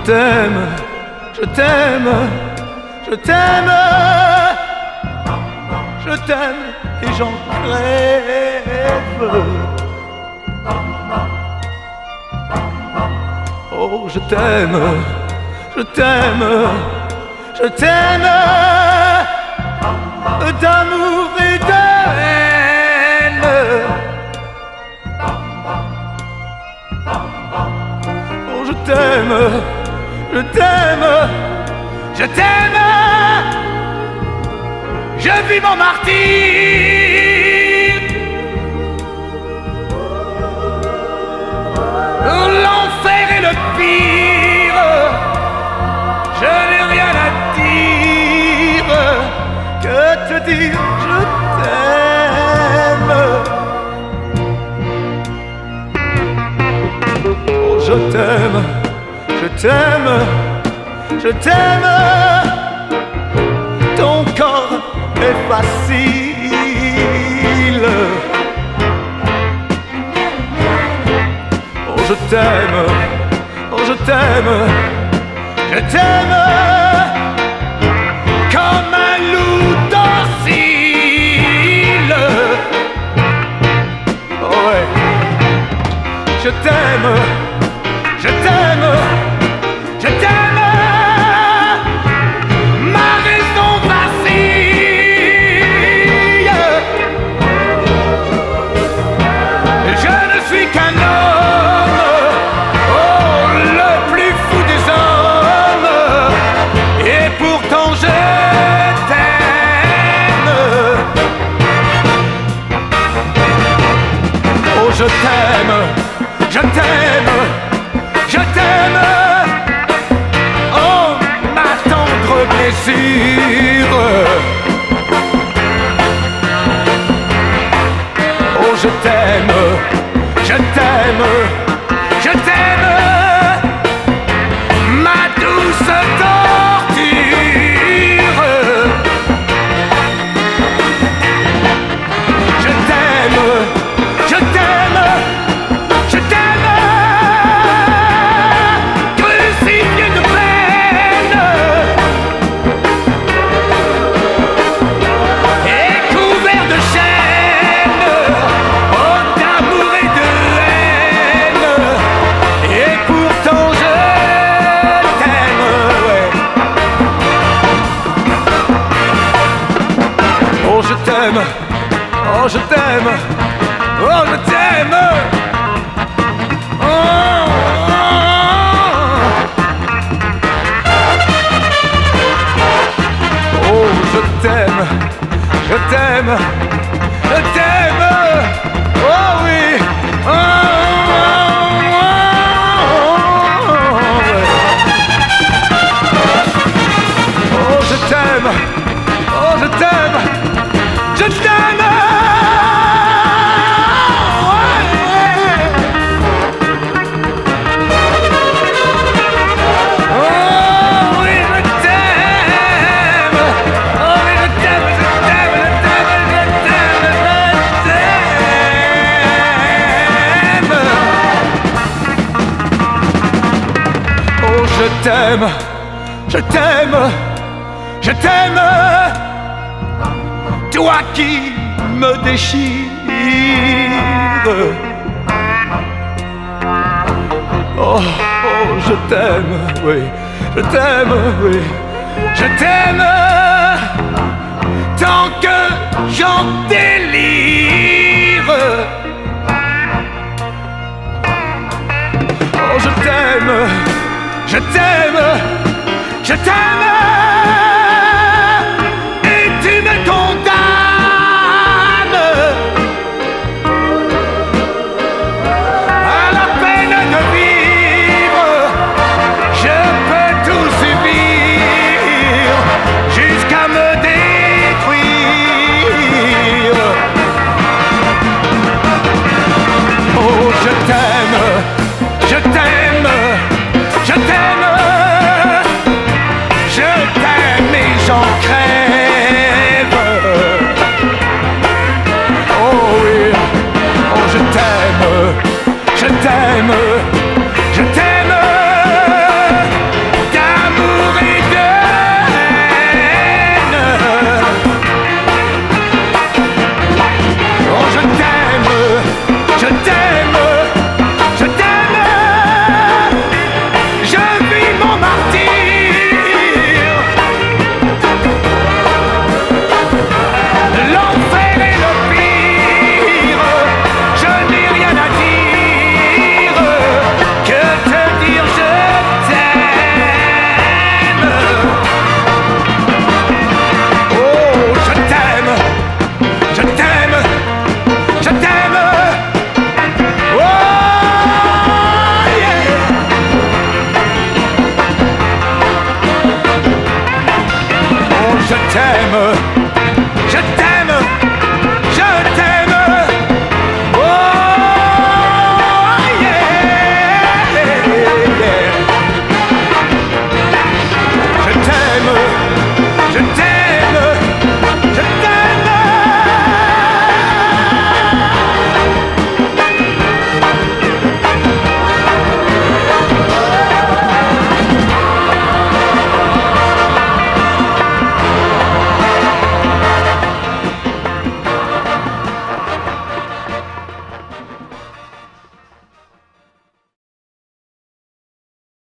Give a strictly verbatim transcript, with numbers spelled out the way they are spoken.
t'aime, je t'aime, je t'aime, je t'aime et j'en crève. Oh, je t'aime, je t'aime, je t'aime, d'amour et de haine. Oh, je t'aime, je t'aime, je t'aime, je vis mon martyre. L'enfer est le pire, je n'ai rien à dire que te dire je t'aime. Oh, je t'aime, je t'aime, je t'aime, ton corps est facile. Oh, je t'aime, oh, je t'aime, je t'aime, comme un loup docile. Oh ouais, je t'aime, je t'aime, je t'aime, ma raison vacille. Je ne suis qu'un homme, oh, le plus fou des hommes, et pourtant je t'aime. Oh, je t'aime, je t'aime, je t'aime, oh, ma tendre blessure. Oh, je t'aime, je t'aime, je t'aime, ma douce torture. Je t'aime, je t'aime, je t'aime, crucifié de peine et couvert de chaînes, oh, d'amour et de haine, et pourtant je t'aime, ouais. Oh, je t'aime, oh, je t'aime, oh, je t'aime. Oh, oh, oh. Oh, je t'aime, je t'aime, je t'aime. Oh oui. Oh, oh, oh, ouais. Oh, je t'aime, oh, je t'aime, je t'aime. Je t'aime, je t'aime, je t'aime, toi qui me déchires. Oh, oh, je t'aime, oui, je t'aime, oui, je t'aime, tant que j'en délire. Oh, je t'aime, je t'aime, je t'aime, et tu me condamnes à la peine de vivre. Je peux tout subir jusqu'à me détruire. Oh, je t'aime, je t'aime, je t'aime, je t'aime et j'en crève. Oh oui, oh je t'aime, je t'aime, je t'aime, t'aime.